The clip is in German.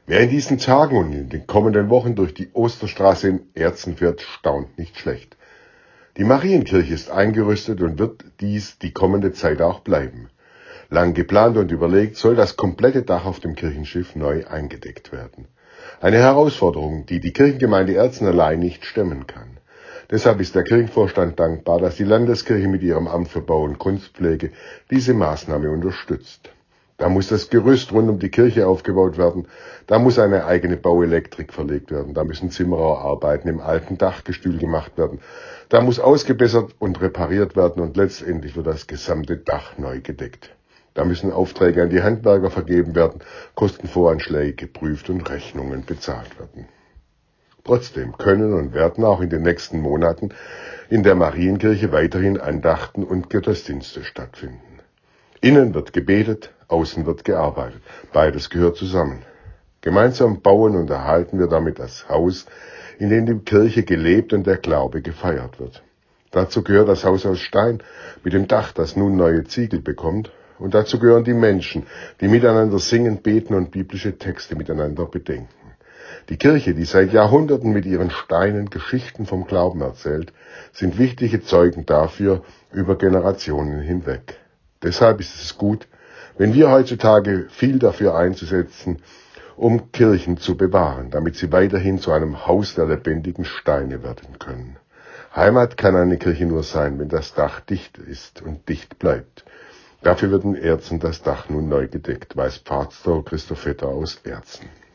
Wer in diesen Tagen und in den kommenden Wochen durch die Osterstraße in Erzen fährt, staunt nicht schlecht. Die Marienkirche ist eingerüstet und wird dies die kommende Zeit auch bleiben. Lang geplant und überlegt, soll das komplette Dach auf dem Kirchenschiff neu eingedeckt werden. Eine Herausforderung, die die Kirchengemeinde Erzen allein nicht stemmen kann. Deshalb ist der Kirchenvorstand dankbar, dass die Landeskirche mit ihrem Amt für Bau und Kunstpflege diese Maßnahme unterstützt. Da muss das Gerüst rund um die Kirche aufgebaut werden, da muss eine eigene Bauelektrik verlegt werden, da müssen Zimmererarbeiten im alten Dachgestühl gemacht werden, da muss ausgebessert und repariert werden und letztendlich wird das gesamte Dach neu gedeckt. Da müssen Aufträge an die Handwerker vergeben werden, Kostenvoranschläge geprüft und Rechnungen bezahlt werden. Trotzdem können und werden auch in den nächsten Monaten in der Marienkirche weiterhin Andachten und Gottesdienste stattfinden. Innen wird gebetet, außen wird gearbeitet. Beides gehört zusammen. Gemeinsam bauen und erhalten wir damit das Haus, in dem die Kirche gelebt und der Glaube gefeiert wird. Dazu gehört das Haus aus Stein mit dem Dach, das nun neue Ziegel bekommt. Und dazu gehören die Menschen, die miteinander singen, beten und biblische Texte miteinander bedenken. Die Kirche, die seit Jahrhunderten mit ihren Steinen Geschichten vom Glauben erzählt, sind wichtige Zeugen dafür über Generationen hinweg. Deshalb ist es gut, wenn wir heutzutage viel dafür einzusetzen, um Kirchen zu bewahren, damit sie weiterhin zu einem Haus der lebendigen Steine werden können. Heimat kann eine Kirche nur sein, wenn das Dach dicht ist und dicht bleibt. Dafür wird in Erzen das Dach nun neu gedeckt, weiß Pfarrer Christoph Vetter aus Erzen.